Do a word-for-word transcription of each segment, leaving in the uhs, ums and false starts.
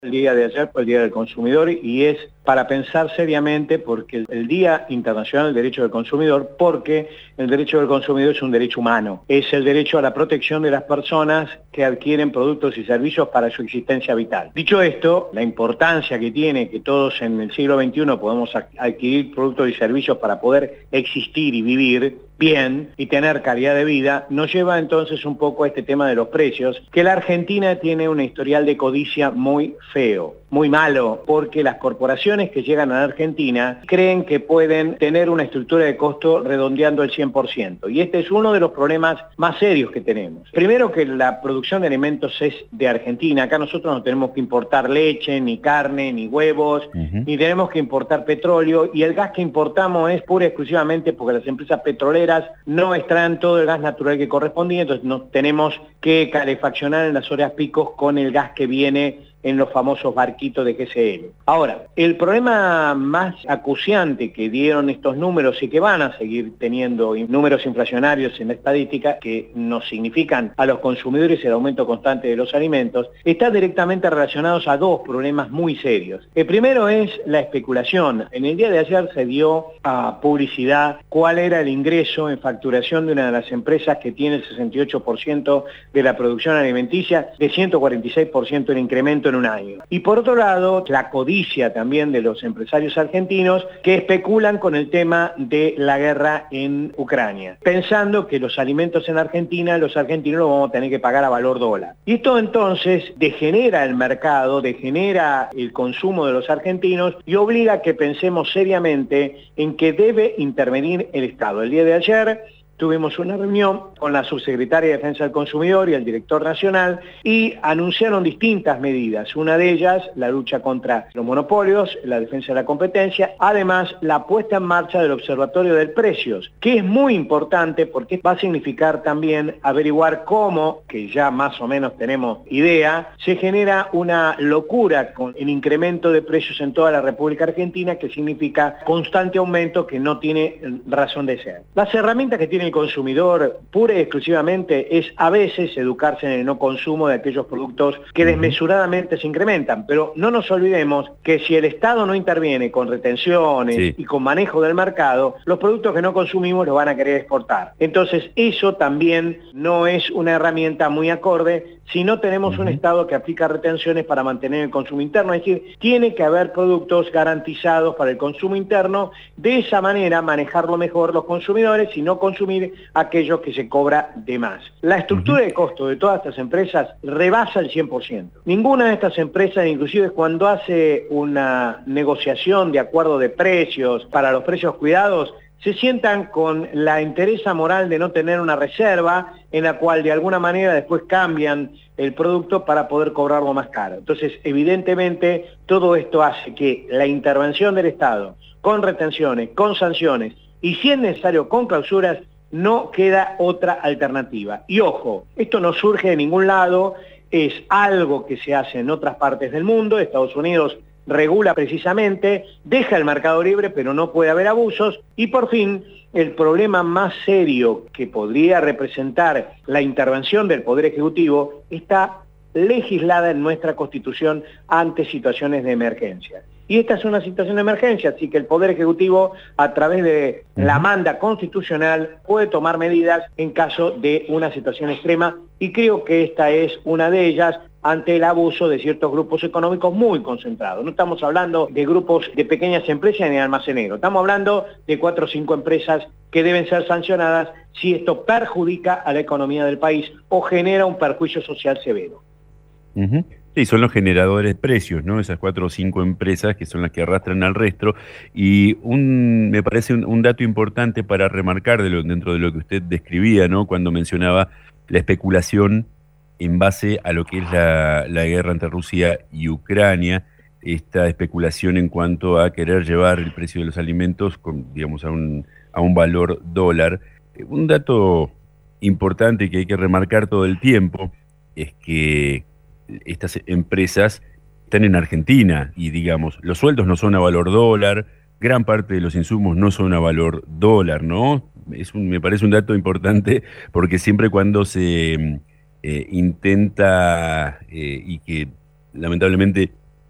El día de ayer fue el Día del Consumidor y es para pensar seriamente porque el Día Internacional del Derecho del Consumidor, porque el derecho del consumidor es un derecho humano, es el derecho a la protección de las personas que adquieren productos y servicios para su existencia vital. Dicho esto, la importancia que tiene que todos en el siglo veintiuno podamos adquirir productos y servicios para poder existir y vivir bien y tener calidad de vida, nos lleva entonces un poco a este tema de los precios, que la Argentina tiene un historial de codicia muy feo, muy malo, porque las corporaciones que llegan a la Argentina creen que pueden tener una estructura de costo redondeando el cien por ciento. Y este es uno de los problemas más serios que tenemos. Primero, que la producción de alimentos es de Argentina. Acá nosotros no tenemos que importar leche, ni carne, ni huevos, uh-huh. ni tenemos que importar petróleo. Y el gas que importamos es pura y exclusivamente porque las empresas petroleras no extraen todo el gas natural que correspondía, entonces no tenemos que calefaccionar en las horas picos con el gas que viene en los famosos barquitos de G C L. Ahora, el problema más acuciante que dieron estos números y que van a seguir teniendo números inflacionarios en la estadística, que nos significan a los consumidores el aumento constante de los alimentos, está directamente relacionados a dos problemas muy serios. El primero es la especulación. En el día de ayer se dio a publicidad cuál era el ingreso en facturación de una de las empresas que tiene el sesenta y ocho por ciento de la producción alimenticia, de ciento cuarenta y seis por ciento el incremento en un año. Y por otro lado, la codicia también de los empresarios argentinos que especulan con el tema de la guerra en Ucrania, pensando que los alimentos en Argentina, los argentinos los vamos a tener que pagar a valor dólar. Y esto entonces degenera el mercado, degenera el consumo de los argentinos y obliga a que pensemos seriamente en que debe intervenir el Estado. El día de ayer tuvimos una reunión con la subsecretaria de Defensa del Consumidor y el director nacional y anunciaron distintas medidas. Una de ellas, la lucha contra los monopolios, la defensa de la competencia, además la puesta en marcha del Observatorio de Precios, que es muy importante porque va a significar también averiguar cómo, que ya más o menos tenemos idea, se genera una locura con el incremento de precios en toda la República Argentina, que significa constante aumento que no tiene razón de ser. Las herramientas que tiene el consumidor pura y exclusivamente es a veces educarse en el no consumo de aquellos productos que desmesuradamente se incrementan, pero no nos olvidemos que si el Estado no interviene con retenciones sí. y con manejo del mercado, los productos que no consumimos los van a querer exportar. Entonces eso también no es una herramienta muy acorde si no tenemos uh-huh. un Estado que aplica retenciones para mantener el consumo interno, es decir, tiene que haber productos garantizados para el consumo interno, de esa manera manejarlo mejor los consumidores y no consumir aquello que se cobra de más. La estructura uh-huh. de costo de todas estas empresas rebasa el cien por ciento. Ninguna de estas empresas, inclusive cuando hace una negociación de acuerdo de precios para los precios cuidados, se sientan con la entereza moral de no tener una reserva en la cual de alguna manera después cambian el producto para poder cobrarlo más caro. Entonces, evidentemente, todo esto hace que la intervención del Estado, con retenciones, con sanciones y si es necesario con clausuras, no queda otra alternativa. Y ojo, esto no surge de ningún lado, es algo que se hace en otras partes del mundo. Estados Unidos regula precisamente, deja el mercado libre, pero no puede haber abusos. Y por fin, el problema más serio que podría representar la intervención del Poder Ejecutivo está legislada en nuestra Constitución ante situaciones de emergencia. Y esta es una situación de emergencia, así que el Poder Ejecutivo, a través de la manda constitucional, puede tomar medidas en caso de una situación extrema, y creo que esta es una de ellas ante el abuso de ciertos grupos económicos muy concentrados. No estamos hablando de grupos de pequeñas empresas ni de almaceneros, estamos hablando de cuatro o cinco empresas que deben ser sancionadas si esto perjudica a la economía del país o genera un perjuicio social severo. Uh-huh. Sí, son los generadores de precios, ¿no? Esas cuatro o cinco empresas que son las que arrastran al resto. Y un, me parece un, un dato importante para remarcar de lo, dentro de lo que usted describía, ¿no? Cuando mencionaba la especulación en base a lo que es la, la guerra entre Rusia y Ucrania, esta especulación en cuanto a querer llevar el precio de los alimentos con, digamos, a un, a un valor dólar. Un dato importante que hay que remarcar todo el tiempo es que estas empresas están en Argentina y, digamos, los sueldos no son a valor dólar, gran parte de los insumos no son a valor dólar, ¿no? Es un, me parece un dato importante porque siempre cuando se eh, intenta, eh, y que lamentablemente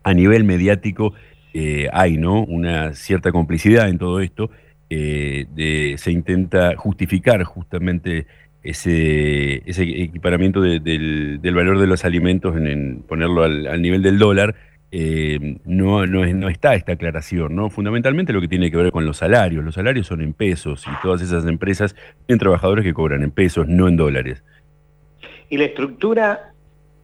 a nivel mediático eh, hay, ¿no?, una cierta complicidad en todo esto. Eh, de, se intenta justificar justamente ese, ese equiparamiento de, del, del valor de los alimentos en, en ponerlo al, al nivel del dólar. Eh, no, no, es, no está esta aclaración, ¿no? Fundamentalmente lo que tiene que ver con los salarios. Los salarios son en pesos y todas esas empresas tienen trabajadores que cobran en pesos, no en dólares. Y la estructura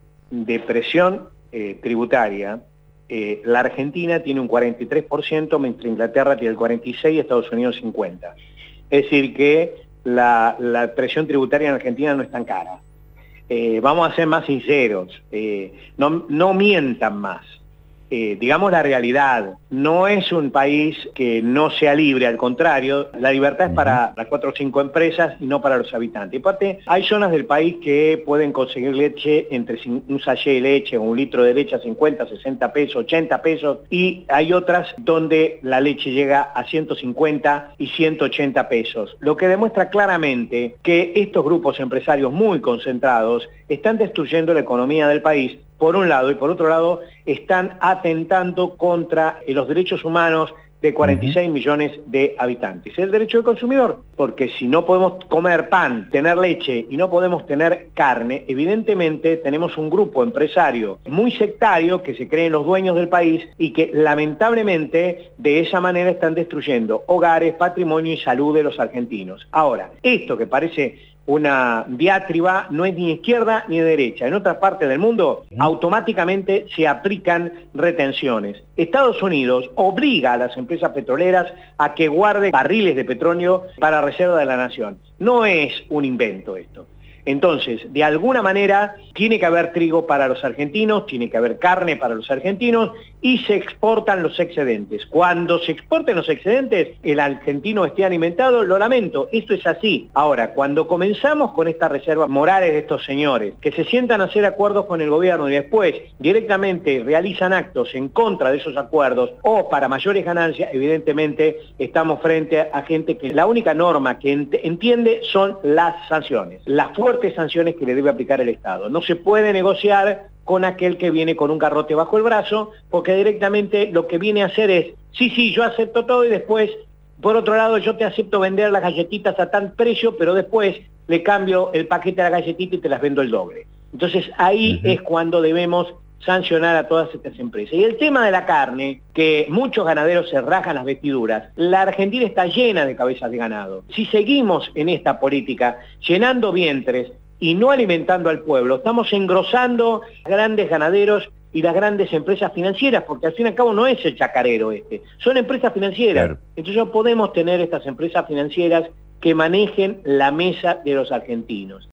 de presión eh, tributaria, eh, la Argentina tiene un cuarenta y tres por ciento, mientras Inglaterra tiene el cuarenta y seis por ciento y Estados Unidos cincuenta por ciento. Es decir que la, la presión tributaria en Argentina no es tan cara. Eh, vamos a ser más sinceros, eh, no, no mientan más. Eh, digamos la realidad, no es un país que no sea libre, al contrario, la libertad es para las cuatro o cinco empresas y no para los habitantes. Y aparte, hay zonas del país que pueden conseguir leche entre un sachet de leche o un litro de leche a cincuenta, sesenta pesos, ochenta pesos, y hay otras donde la leche llega a ciento cincuenta y ciento ochenta pesos, lo que demuestra claramente que estos grupos empresarios muy concentrados están destruyendo la economía del país, por un lado, y por otro lado, están atentando contra los derechos humanos de cuarenta y seis millones de habitantes. El derecho del consumidor, porque si no podemos comer pan, tener leche y no podemos tener carne, evidentemente tenemos un grupo empresario muy sectario que se creen los dueños del país y que lamentablemente de esa manera están destruyendo hogares, patrimonio y salud de los argentinos. Ahora, esto que parece una diatriba no es ni izquierda ni derecha. En otras partes del mundo automáticamente se aplican retenciones. Estados Unidos obliga a las empresas petroleras a que guarden barriles de petróleo para reserva de la nación. No es un invento esto. Entonces, de alguna manera, tiene que haber trigo para los argentinos, tiene que haber carne para los argentinos y se exportan los excedentes. Cuando se exporten los excedentes, el argentino esté alimentado, lo lamento, esto es así. Ahora, cuando comenzamos con estas reservas morales de estos señores, que se sientan a hacer acuerdos con el gobierno y después directamente realizan actos en contra de esos acuerdos o para mayores ganancias, evidentemente estamos frente a gente que la única norma que ent- entiende son las sanciones, las fuerzas sanciones que le debe aplicar el Estado. No se puede negociar con aquel que viene con un garrote bajo el brazo, porque directamente lo que viene a hacer es, sí, sí, yo acepto todo y después, por otro lado, yo te acepto vender las galletitas a tal precio, pero después le cambio el paquete de la galletita y te las vendo el doble. Entonces ahí uh-huh. es cuando debemos sancionar a todas estas empresas. Y el tema de la carne, que muchos ganaderos se rajan las vestiduras, la Argentina está llena de cabezas de ganado. Si seguimos en esta política, llenando vientres y no alimentando al pueblo, estamos engrosando a grandes ganaderos y las grandes empresas financieras, porque al fin y al cabo no es el chacarero este, son empresas financieras. Claro. Entonces no podemos tener estas empresas financieras que manejen la mesa de los argentinos.